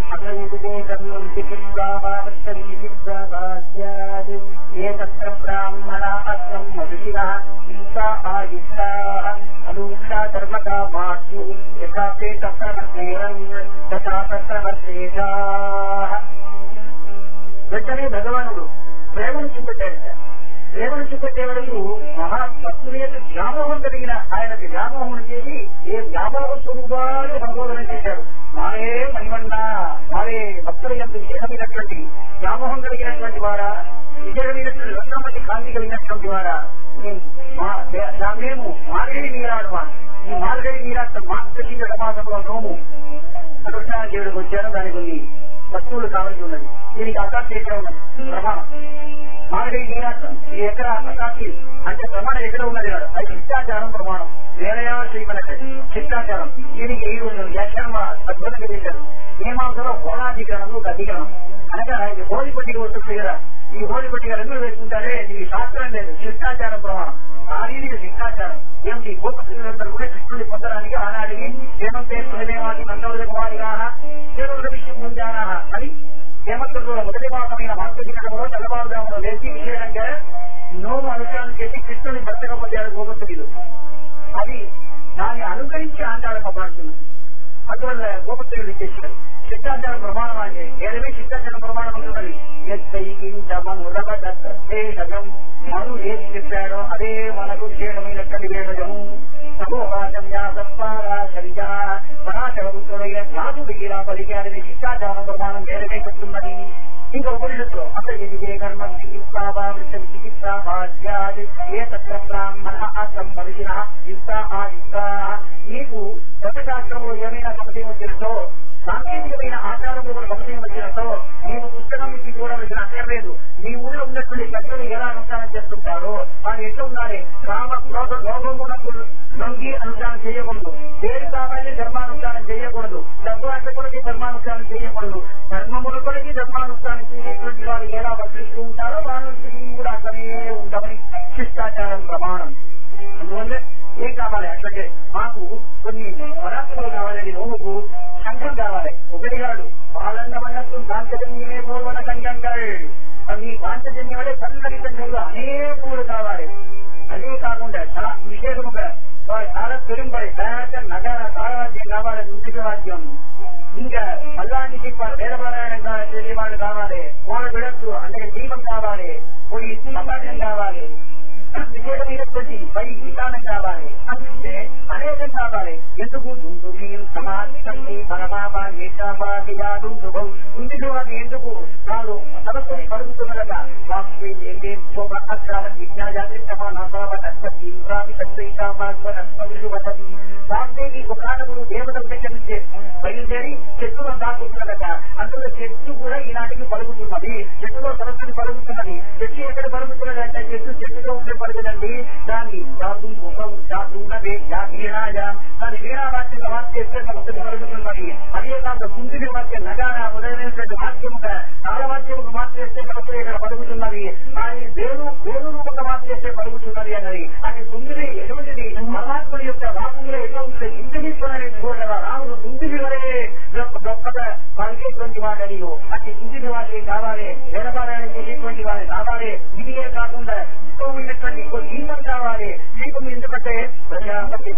వెంటనే భగవానుడు ప్రేమను చూపెట్టాడు. ప్రేమను చూపెట్టేవాడు మహాతత్వ వ్యామోహం కలిగిన ఆయనకి వ్యామోహం చేసి ఏ వ్యామోహ స్వరూపాలు సంబోధన చేశాడు. మారే మణివన్న, మారే భక్తుల యొక్క విశేషమైనటువంటి వ్యామోహం కలిగినటువంటి వారా, విశేషమైనటువంటి రత్నమతి కాంతి కలిగినటువంటి వారా, మేము మార్గడి నీరాడువా, ఈ మార్గడి నీరాట మార్గశీల సమాజంలో నోము కృష్ణాదేవుడికి వచ్చారు. దానికి కొన్ని వస్తువులు కావాల్సి ఉన్నది. దీనికి అసాధ్యం ఎక్కడ ఉన్నది ప్రమాణం. మార్గడి నీరాటం ఇది ఎక్కడ అసాధ్యం అంటే ప్రమాణం ఎక్కడ ఉన్నది కాదు. అది శిష్టాచారం ప్రమాణం. వేరయావ శ్రీమనకి శిష్టాచారం. దీనికి వ్యాఖ్యానం అద్భుతంగా చేశారు. నియమాంసంలో హోళాధికరణం అధికరణం అనగా ఇది హోళీ పట్టిక వస్తుంది కదా. ఈ హోళీ పట్టిక రంగులు వేసుకుంటారే, ఇది శాస్త్రం లేదు, శిష్టాచారం ప్రమాణం. శారీరక శిష్టాచారం ఏమిటి? గోపకులందరూ కూడా కృష్ణుని పొందడానికి ఆనాడికి హేమంతే హృదయవాది నందవృధ కుమారిగా కేవల విషయం పొందానా అని హేమంతుడు మొదటి భాగమైన మార్గశీలలో తెల్లవారుదాములో లేచి విశేషంగా నోము అనుష్ఠానం చేసి కృష్ణుని భర్తగా పొందాడు గోపకులు. అది దాన్ని అనుకరించి ఆండాళం పడుతుంది. అందువల్ల గోపకులు చేశారు. శిష్టాచారం ప్రమాణం అంటే ఏదైనా శిష్టాచారం ప్రమాణం ఉంటున్నది. మను ఏది చెప్పాడో అదే మనకు విశేషమైనటువంటి వేదము. పరాశరపుత్రుడైన వ్యాసుడు ఇలా పలికాడని శిష్టాచారం ప్రమాణం వేదమే చెప్తున్నది. ఇంకా ఉపనిషత్తులో అసలు కర్మ చికిత్సా చికిత్సా ఏ తత్ర బ్రాహ్మణ సంపరిచిన నీకు దత్తశాస్త్రంలో ఏమైనా సమస్య వచ్చినట్టు, సాంకేతికమైన ఆచారంలో కూడా సమస్య వచ్చినట్టు నీవు పుస్తకం నుంచి చూడవలసిన అక్కర్లేదు. నీ ఊళ్ళో ఉన్నటువంటి పెద్దలు ఎలా అనుష్ఠానం చేస్తుంటారో వారు ఎట్లా ఉండాలి. కామ క్రోధ లోభములకు లొంగి అనుష్ఠానం చేయకూడదు. పేరు కావాలని ధర్మానుష్ఠానం చేయకూడదు. డబ్బు అడ్డకులకి ధర్మానుష్ఠానం చేయకూడదు. ధర్మములకులకి ధర్మానుష్ఠానం చేసేటువంటి వారు ఎలా వర్తిస్తూ ఉంటారో వాళ్ళు కూడా అట్లనే ఉండమని శిష్టాచారం ప్రమాణం. అందువల్ల ఏం కావాలి అట్లకే మాకు కొన్ని పదార్థాలు కావాలండి. నోముకు సంఘం కావాలి. ఒకటి కాదు, పాలంగమన్నట్టు పాంచజన్యమే పూర్వన సంఘంగా ఈ పాంచజన్యమే చల్లటి సంఘంలో అనేకూలు కావాలి. అదే కాకుండా విశేషముగా చాలా పెరుంబడి పేట నగర తారవాద్యం కావాలి, నృత్య వాద్యం. ఇంకా అలాంటి వేదపారాయణం చేసేవాళ్ళు కావాలి. వాళ్ళ విడత్తు అంటే దీపం కావాలి, కొన్ని సమాజం కావాలి, విశేషమైనటువంటి పై విధానం కావాలి, అంటే అనేకం కావాలి. ఎందుకు కుందివాది ఎందుకు వాళ్ళు సరస్వతి పలుకుతున్నగా వాగ్దేవి ఒక దేవతల దగ్గర నుంచి బయలుదేరి చెట్టులో దాక్కుతున్నగా. అందులో చెట్టు కూడా ఈనాటికి పలుకుతున్నది. చెట్టులో సరస్వతి పలుకుతున్నది. చెట్టు ఎక్కడ పలుకుతున్నది అంటే చెట్టులో ఉండే పలుకుదండి. దాన్ని దాని వీణావాక్యంగా మార్చేస్తే సరస్వతి పలుకుతున్నది. అదే కాక కుందిని వాక్యం నగాన మొదలైనటువంటి వాక్యముగా తాళవాక్యముగా మార్చేస్తే సరస్వతి ఇక్కడ పలుకుతున్నది. అది వేరు రూపంగా మార్చేస్తే పలుకుతున్నది అన్నది. అది కుందిని ఎటువంటిది పరమాత్మ యొక్క వాక్యంలో ఎట్లా ఉంటుంది. కుందిని చూడగా రాముడు కుందిని వరే గొప్పగా పలికేటువంటి వాడనియో అతి కుందిని వారికి కావాలి. వేదపారాయణ చేసేటువంటి వారి కావాలి. ఇదియే కాకుండా ఉన్నటువంటి ఇంకో దీపం కావాలి. దీపం ఎందుకంటే ప్రజాపతి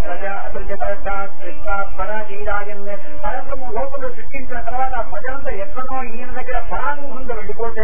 పరబ్రహ్మ లోపల సృష్టించిన తర్వాత ప్రజలంతా ఎక్కడో ఈయన దగ్గర పరామోహంగా వెళ్ళిపోతే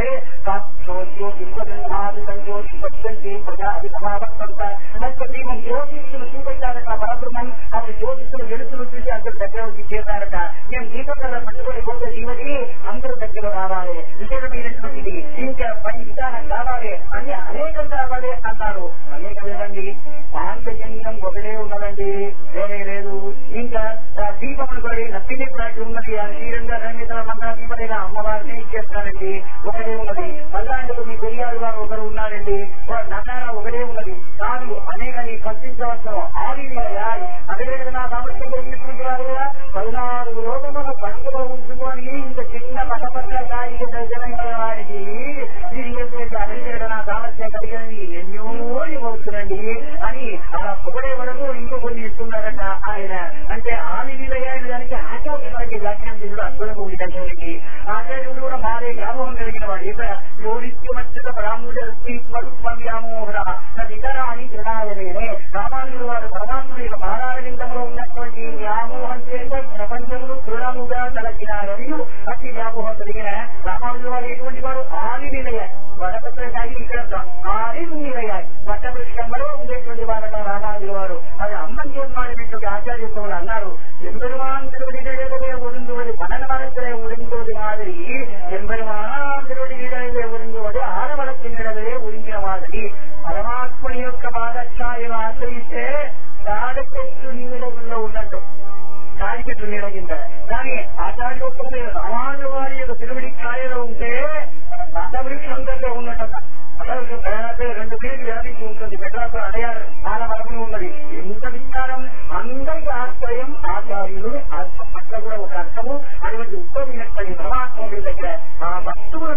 దీపం జ్యోతిష్కులు చూపెట్టారట. పరబ్రహ్మం అప్పుడు జ్యోతిష్కులు వెలుతులు చూసి అందరు దగ్గర చేశారట. మేము దీపం కదా పట్టుకొని పోతే దీవకి అందరూ దగ్గర రావాలి. విశేషమైనటువంటిది ఇంకా పని విధానం కావాలి అని అనేకం కావాలి అన్నారు. అనేక లేదండి, పాంచజన్యం ఒకటే ఉన్నదండి, వేరే లేదు. ఇంకా దీపములు కూడా నప్పిని ప్రాటి ఉన్నది. శ్రీరంగా రంగితల మంత్ర దీపలేగా అమ్మవారిని ఇచ్చేస్తానండి, ఒకటే ఉన్నది. మల్లాంటిలో మీ పెరియాడు వారు ఒకరు ఉన్నారండి, నగార ఒకటే ఉన్నది. కాదు అనేక నీ కల్పించవలసిన అదే నా సామర్థ్యం కలిగినటువంటి వారు కూడా 14 లోకములు పట్టులో ఉంచుకొని ఇంత చిన్న పట్టపట్ల జనైన వారికి అదే నా సామర్థ్యం కలిగినది ఎన్నో ఇవ్వచ్చునండి అని అలా పొగడే వరకు ఇంకో కొన్ని ఇస్తున్నారట ఆయన. అంటే ఆది విలయాన్ని దానికి ఆచార్య వ్యాఖ్యానం చేసిన భక్తులకు ఉండేటువంటి ఆచార్యుడు కూడా మారే వ్యామోహం కలిగిన వాడు. యోనిత్యమచ్చత బ్రాహ్మణుడు స్వరూప వ్యామోహ ఇతర అని తృణాయనే రామానుజుడు వారు పరమాత్ముడు యొక్క పారాయణంలో ఉన్నటువంటి వ్యామోహం చేత ప్రపంచములు తృణముగా తలచినారని అతి వ్యామోహం కలిగిన రామానుజుడు వారు ఎటువంటి వారు ఆది నిలయాయి వడపత్రకాయి ఇక్కడ ఆది నిలయాయి వటవృక్షంలో ఉండేటువంటి వారట రామానుజుడు వారు. అది అమ్మన్యోన్మాడినటువంటి ఆచార్యులు అన్నారు. ఎంబెరుమాన్ திருவடிகளே ஒருங்குவது பனவரத்திலே ஒருங்குவது மாதிரி ఎంబెరుమాన్ திருவடிகளே ஒருங்குவது ఆరవలத்தினிடவே ஒருங்கின மாதிரி పరమాత్ముని యొక్క పాదఛాయను ఆశ్రయిస్తే తాడచెట్టు నీడలో ఉన్నట్టు తాడిచెట్టు నీడ కింద. కానీ ఆచార్యోత్తమే రామానుజుడు వారి యొక్క తిరువడి ఛాయలో ఉంటే వటవృక్షం దగ్గర ఉన్నట్టు రెండు పేరు వ్యాపించి ఉంటుంది. మెడ్రాసు అడయారు ఆలవరములు ఉన్నది. ఎంత విచారం! అందరికీ ఆశ్రయం ఆచార్యులు. అట్లా కూడా ఒక అర్థము. అటువంటి ఉత్తమైనటువంటి పరమాత్మ దగ్గర ఆ భక్తులు